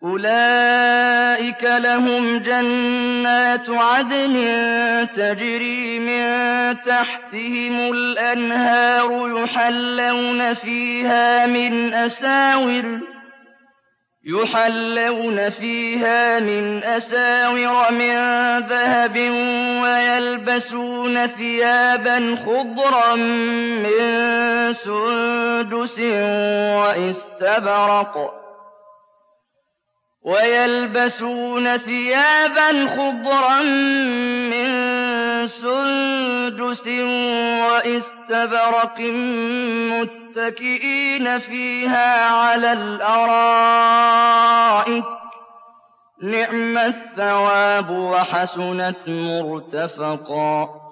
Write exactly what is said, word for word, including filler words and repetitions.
أُولَٰئِكَ لَهُمْ جَنَّاتُ عَدْنٍ تَجْرِي مِن تَحْتِهِمُ الْأَنْهَارُ يُحَلَّوْنَ فِيهَا مِنْ أَسَاوِرَ يُحَلَّوْنَ فِيهَا مِنْ أَسَاوِرَ مِن ذَهَبٍ وَيَلْبَسُونَ ثِيَابًا خُضْرًا مِّن سُندُسٍ وَإِسْتَبْرَقٍ وَيَلْبَسُونَ ثِيَابًا خُضْرًا مِّن سُندُسٍ وَإِسْتَبْرَقٍ مُّتَّكِئِينَ فِيهَا عَلَى الْأَرَائِكِ ۚ نِعْمَ الثَّوَابُ وَحَسُنَتْ مُرْتَفَقًا